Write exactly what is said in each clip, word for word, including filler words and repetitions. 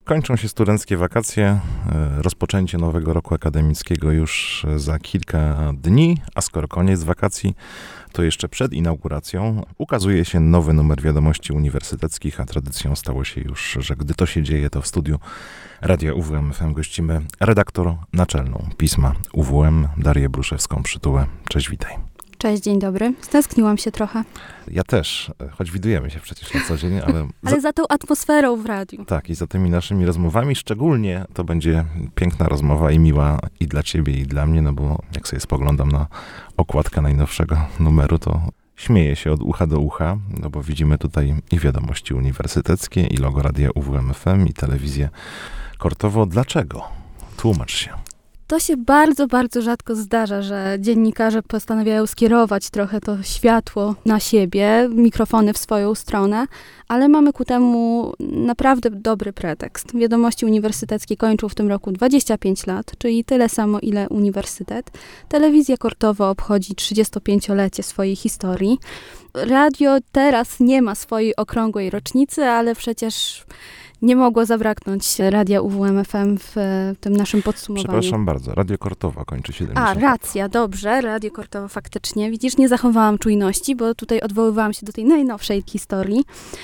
Kończą się studenckie wakacje, rozpoczęcie nowego roku akademickiego już za kilka dni, a skoro koniec wakacji, to jeszcze przed inauguracją ukazuje się nowy numer Wiadomości Uniwersyteckich, a tradycją stało się już, że gdy to się dzieje, to w studiu Radia U W M F M gościmy redaktor naczelną pisma U W M, Darię Bruszewską-Przytułę. Cześć, witaj. Cześć, dzień dobry. Stęskniłam się trochę. Ja też, choć widujemy się przecież na co dzień, ale... ale za... za tą atmosferą w radiu. Tak, i za tymi naszymi rozmowami, szczególnie to będzie piękna rozmowa i miła i dla ciebie, i dla mnie, no bo jak sobie spoglądam na okładkę najnowszego numeru, to śmieję się od ucha do ucha, no bo widzimy tutaj i Wiadomości Uniwersyteckie, i logo Radia U W M F M, i telewizję Kortowo. Dlaczego? Tłumacz się. To się bardzo, bardzo rzadko zdarza, że dziennikarze postanawiają skierować trochę to światło na siebie, mikrofony w swoją stronę, ale mamy ku temu naprawdę dobry pretekst. Wiadomości Uniwersyteckie kończą w tym roku dwadzieścia pięć lat, czyli tyle samo, ile uniwersytet. Telewizja Kortowo obchodzi trzydziestopięciolecie swojej historii. Radio teraz nie ma swojej okrągłej rocznicy, ale przecież nie mogło zabraknąć Radia U W M F M w tym naszym podsumowaniu. Przepraszam bardzo, Radio Kortowo kończy siedemdziesiąt A, racja, dobrze, Radio Kortowo faktycznie. Widzisz, nie zachowałam czujności, bo tutaj odwoływałam się do tej najnowszej historii.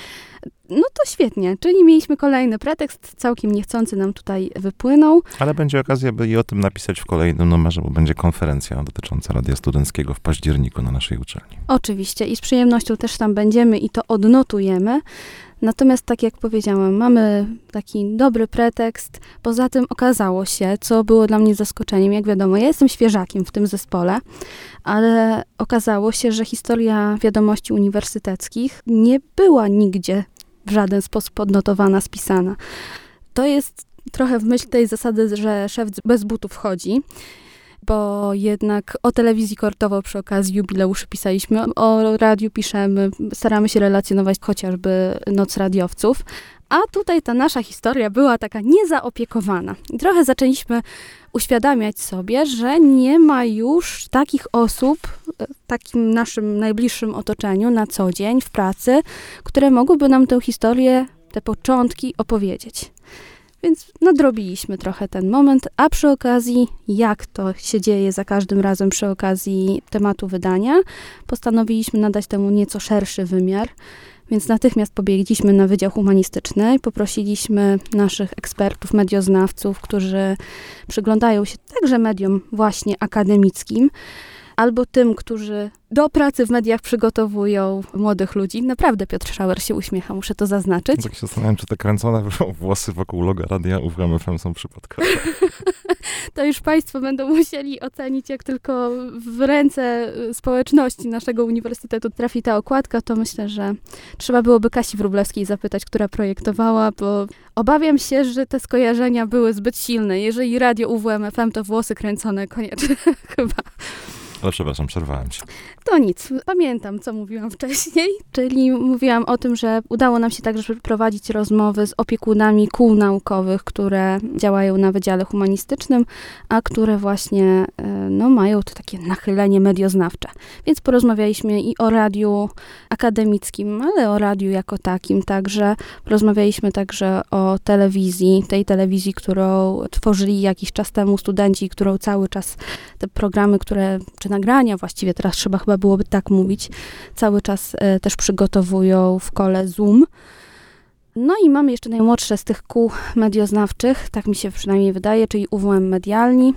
No to świetnie, czyli mieliśmy kolejny pretekst, całkiem niechcący nam tutaj wypłynął. Ale będzie okazja, by i o tym napisać w kolejnym numerze, bo będzie konferencja dotycząca Radia Studenckiego w październiku na naszej uczelni. Oczywiście i z przyjemnością też tam będziemy i to odnotujemy. Natomiast tak jak powiedziałam, mamy taki dobry pretekst. Poza tym okazało się, co było dla mnie zaskoczeniem, jak wiadomo, ja jestem świeżakiem w tym zespole, ale okazało się, że historia Wiadomości Uniwersyteckich nie była nigdzie w żaden sposób odnotowana, spisana. To jest trochę w myśl tej zasady, że szef bez butów chodzi, bo jednak o telewizji Kortowo przy okazji jubileuszy pisaliśmy, o radiu piszemy, staramy się relacjonować chociażby Noc Radiowców, a tutaj ta nasza historia była taka niezaopiekowana. I trochę zaczęliśmy uświadamiać sobie, że nie ma już takich osób w takim naszym najbliższym otoczeniu na co dzień, w pracy, które mogłyby nam tę historię, te początki opowiedzieć. Więc nadrobiliśmy trochę ten moment, a przy okazji, jak to się dzieje za każdym razem przy okazji tematu wydania, postanowiliśmy nadać temu nieco szerszy wymiar, więc natychmiast pobiegliśmy na Wydział Humanistyczny i poprosiliśmy naszych ekspertów, medioznawców, którzy przyglądają się także mediom właśnie akademickim, albo tym, którzy do pracy w mediach przygotowują młodych ludzi. Naprawdę Piotr Schauer się uśmiecha, muszę to zaznaczyć. Tak się zastanawiam, czy te kręcone włosy wokół loga Radia U W M F M są przypadkowe. To już państwo będą musieli ocenić, jak tylko w ręce społeczności naszego uniwersytetu trafi ta okładka, to myślę, że trzeba byłoby Kasi Wróblewskiej zapytać, która projektowała, bo obawiam się, że te skojarzenia były zbyt silne. Jeżeli Radio U W M F M, to włosy kręcone koniecznie chyba. Ale przepraszam, przerwałem się. To nic. Pamiętam, co mówiłam wcześniej, czyli mówiłam o tym, że udało nam się także prowadzić rozmowy z opiekunami kół naukowych, które działają na Wydziale Humanistycznym, a które właśnie no, mają to takie nachylenie medioznawcze. Więc porozmawialiśmy i o radiu akademickim, ale o radiu jako takim także. Porozmawialiśmy także o telewizji, tej telewizji, którą tworzyli jakiś czas temu studenci, którą cały czas te programy, które czy nagrania, właściwie teraz trzeba chyba byłoby tak mówić, cały czas e, też przygotowują w kole Zoom. No i mamy jeszcze najmłodsze z tych kół medioznawczych, tak mi się przynajmniej wydaje, czyli U W M Medialni.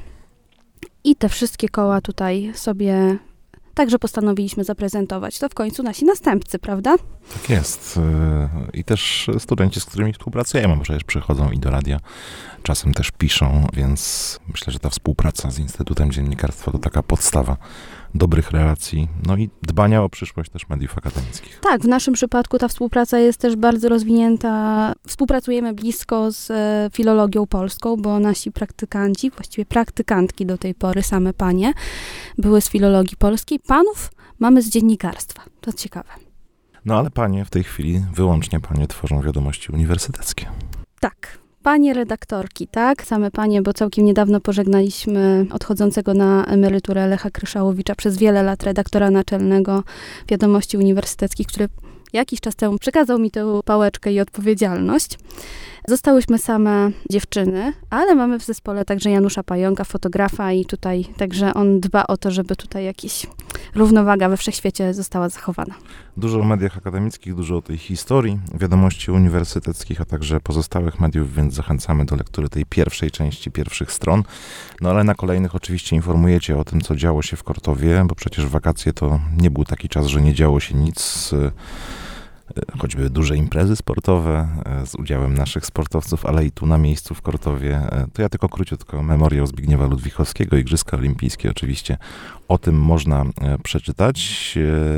I te wszystkie koła tutaj sobie także postanowiliśmy zaprezentować. To w końcu nasi następcy, prawda? Tak jest. I też studenci, z którymi współpracujemy, bo przecież przychodzą i do radia, czasem też piszą, więc myślę, że ta współpraca z Instytutem Dziennikarstwa to taka podstawa dobrych relacji, no i dbania o przyszłość też mediów akademickich. Tak, w naszym przypadku ta współpraca jest też bardzo rozwinięta. Współpracujemy blisko z e, filologią polską, bo nasi praktykanci, właściwie praktykantki do tej pory, same panie, były z filologii polskiej. Panów mamy z dziennikarstwa. To ciekawe. No ale panie w tej chwili, wyłącznie panie tworzą Wiadomości Uniwersyteckie. Tak. Panie redaktorki, tak? Same panie, bo całkiem niedawno pożegnaliśmy odchodzącego na emeryturę Lecha Kryszałowicza, przez wiele lat redaktora naczelnego Wiadomości Uniwersyteckich, który jakiś czas temu przekazał mi tę pałeczkę i odpowiedzialność. Zostałyśmy same dziewczyny, ale mamy w zespole także Janusza Pająka, fotografa i tutaj także on dba o to, żeby tutaj jakaś równowaga we wszechświecie została zachowana. Dużo o mediach akademickich, dużo o tej historii, wiadomości uniwersyteckich, a także pozostałych mediów, więc zachęcamy do lektury tej pierwszej części, pierwszych stron. No ale na kolejnych oczywiście informujecie o tym, co działo się w Kortowie, bo przecież wakacje to nie był taki czas, że nie działo się nic, choćby duże imprezy sportowe z udziałem naszych sportowców, ale i tu na miejscu w Kortowie. To ja tylko króciutko, memoriał Zbigniewa Ludwichowskiego, Igrzyska Olimpijskie, oczywiście o tym można przeczytać.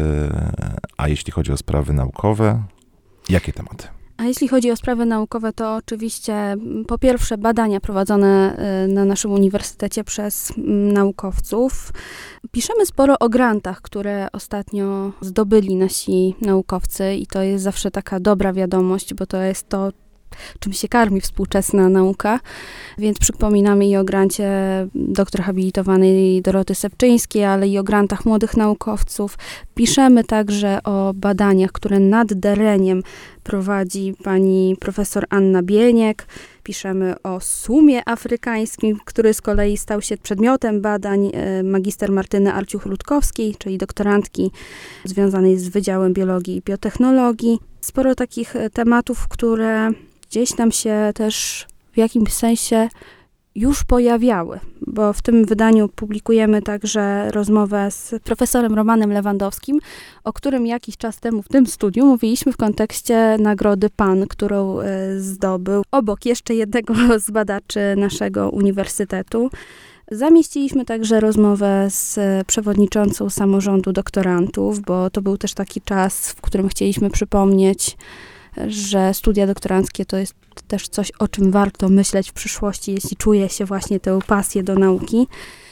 A jeśli chodzi o sprawy naukowe, jakie tematy? A jeśli chodzi o sprawy naukowe, to oczywiście po pierwsze badania prowadzone na naszym uniwersytecie przez naukowców. Piszemy sporo o grantach, które ostatnio zdobyli nasi naukowcy i to jest zawsze taka dobra wiadomość, bo to jest to, czym się karmi współczesna nauka, więc przypominamy i o grancie doktor habilitowanej Doroty Sepczyńskiej, ale i o grantach młodych naukowców. Piszemy także o badaniach, które nad Dereniem prowadzi pani profesor Anna Bieniek. Piszemy o sumie afrykańskim, który z kolei stał się przedmiotem badań magister Martyny Arciuch-Rutkowskiej, czyli doktorantki związanej z Wydziałem Biologii i Biotechnologii. Sporo takich tematów, które gdzieś tam się też w jakimś sensie już pojawiały, bo w tym wydaniu publikujemy także rozmowę z profesorem Romanem Lewandowskim, o którym jakiś czas temu w tym studiu mówiliśmy w kontekście Nagrody PAN, którą zdobył obok jeszcze jednego z badaczy naszego uniwersytetu. Zamieściliśmy także rozmowę z przewodniczącą samorządu doktorantów, bo to był też taki czas, w którym chcieliśmy przypomnieć, że studia doktoranckie to jest też coś, o czym warto myśleć w przyszłości, jeśli czuje się właśnie tę pasję do nauki.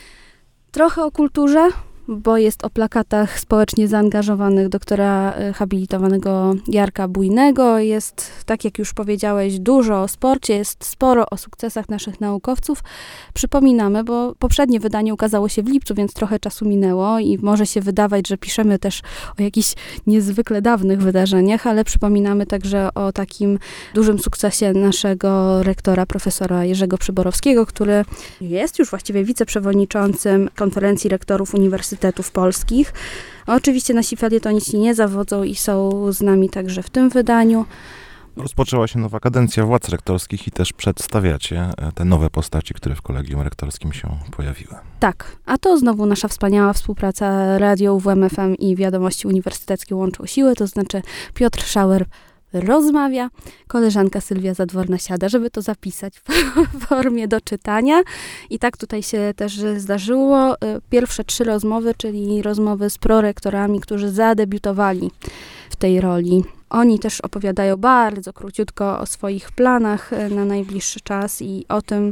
Trochę o kulturze, bo jest o plakatach społecznie zaangażowanych doktora habilitowanego Jarka Bujnego. Jest, tak jak już powiedziałeś, dużo o sporcie, jest sporo o sukcesach naszych naukowców. Przypominamy, bo poprzednie wydanie ukazało się w lipcu, więc trochę czasu minęło i może się wydawać, że piszemy też o jakichś niezwykle dawnych wydarzeniach, ale przypominamy także o takim dużym sukcesie naszego rektora, profesora Jerzego Przyborowskiego, który jest już właściwie wiceprzewodniczącym Konferencji Rektorów Uniwersytetów Polskich. Oczywiście nasi felietoniści nie zawodzą i są z nami także w tym wydaniu. Rozpoczęła się nowa kadencja władz rektorskich i też przedstawiacie te nowe postaci, które w kolegium rektorskim się pojawiły. Tak, a to znowu nasza wspaniała współpraca Radio U W M F M i Wiadomości Uniwersyteckie łączą siły, to znaczy Piotr Schauer rozmawia, koleżanka Sylwia Zadworna siada, żeby to zapisać w formie do czytania. I tak tutaj się też zdarzyło. Pierwsze trzy rozmowy, czyli rozmowy z prorektorami, którzy zadebiutowali w tej roli. Oni też opowiadają bardzo króciutko o swoich planach na najbliższy czas i o tym,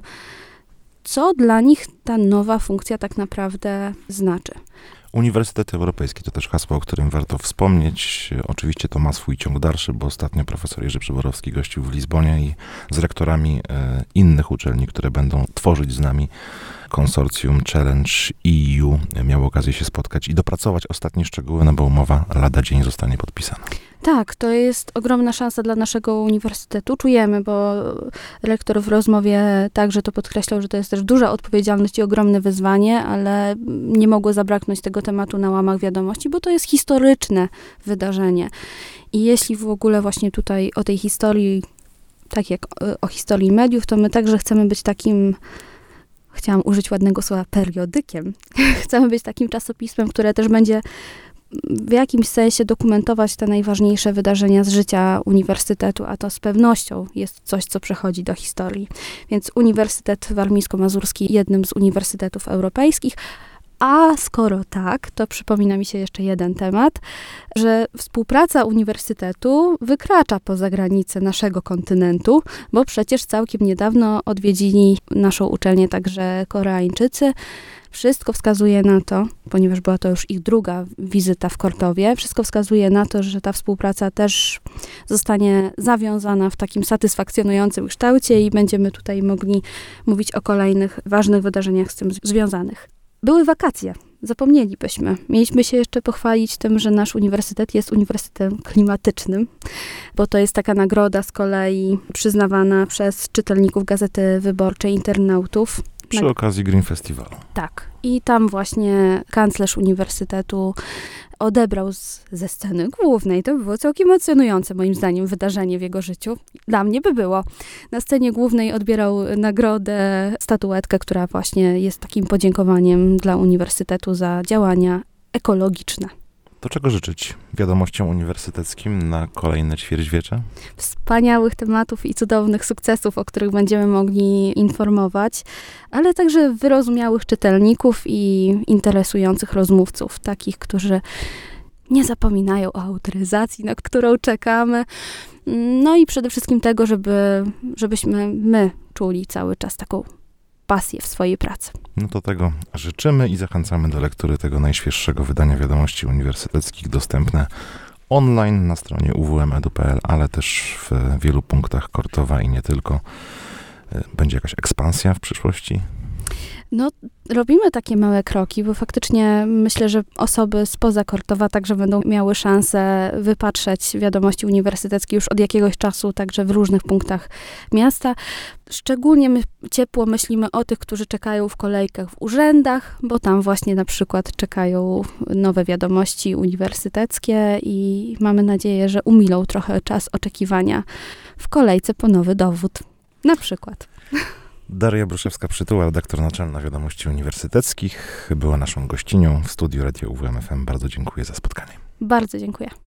co dla nich ta nowa funkcja tak naprawdę znaczy. Uniwersytety Europejskie to też hasło, o którym warto wspomnieć. Oczywiście to ma swój ciąg dalszy, bo ostatnio profesor Jerzy Przyborowski gościł w Lizbonie i z rektorami e, innych uczelni, które będą tworzyć z nami konsorcjum Challenge E U, miał okazję się spotkać i dopracować ostatnie szczegóły, no bo umowa lada dzień zostanie podpisana. Tak, to jest ogromna szansa dla naszego uniwersytetu. Czujemy, bo rektor w rozmowie także to podkreślał, że to jest też duża odpowiedzialność i ogromne wyzwanie, ale nie mogło zabraknąć tego tematu na łamach wiadomości, bo to jest historyczne wydarzenie. I jeśli w ogóle właśnie tutaj o tej historii, tak jak o historii mediów, to my także chcemy być takim, chciałam użyć ładnego słowa, periodykiem. Chcemy być takim czasopismem, które też będzie w jakimś sensie dokumentować te najważniejsze wydarzenia z życia uniwersytetu, a to z pewnością jest coś, co przechodzi do historii. Więc Uniwersytet Warmińsko-Mazurski jednym z uniwersytetów europejskich, a skoro tak, to przypomina mi się jeszcze jeden temat, że współpraca uniwersytetu wykracza poza granice naszego kontynentu, bo przecież całkiem niedawno odwiedzili naszą uczelnię także Koreańczycy. Wszystko wskazuje na to, ponieważ była to już ich druga wizyta w Kortowie, wszystko wskazuje na to, że ta współpraca też zostanie zawiązana w takim satysfakcjonującym kształcie i będziemy tutaj mogli mówić o kolejnych ważnych wydarzeniach z tym związanych. Były wakacje. zapomnielibyśmy. Mieliśmy się jeszcze pochwalić tym, że nasz uniwersytet jest uniwersytetem klimatycznym, bo to jest taka nagroda z kolei przyznawana przez czytelników Gazety Wyborczej, internautów. Przy Na... okazji Green Festivalu. Tak. I tam właśnie kanclerz uniwersytetu odebrał z, ze sceny głównej. To było całkiem emocjonujące, moim zdaniem, wydarzenie w jego życiu. Dla mnie by było. Na scenie głównej odbierał nagrodę, statuetkę, która właśnie jest takim podziękowaniem dla uniwersytetu za działania ekologiczne. To czego życzyć wiadomościom uniwersyteckim na kolejne ćwierćwiecze? Wspaniałych tematów i cudownych sukcesów, o których będziemy mogli informować, ale także wyrozumiałych czytelników i interesujących rozmówców, takich, którzy nie zapominają o autoryzacji, na którą czekamy. No i przede wszystkim tego, żeby, żebyśmy my czuli cały czas taką pasję w swojej pracy. No to tego życzymy i zachęcamy do lektury tego najświeższego wydania wiadomości uniwersyteckich, dostępne online na stronie u w m edu kropka p l, ale też w wielu punktach Kortowa i nie tylko. Będzie jakaś ekspansja w przyszłości? No, robimy takie małe kroki, bo faktycznie myślę, że osoby spoza Kortowa także będą miały szansę wypatrzeć wiadomości uniwersyteckie już od jakiegoś czasu, także w różnych punktach miasta. Szczególnie my ciepło myślimy o tych, którzy czekają w kolejkach w urzędach, bo tam właśnie na przykład czekają nowe wiadomości uniwersyteckie i mamy nadzieję, że umilą trochę czas oczekiwania w kolejce po nowy dowód. Na przykład. Daria Bruszewska-Przytuła, redaktor naczelna Wiadomości Uniwersyteckich, była naszą gościnią w studiu Radio U W M F M. Bardzo dziękuję za spotkanie. Bardzo dziękuję.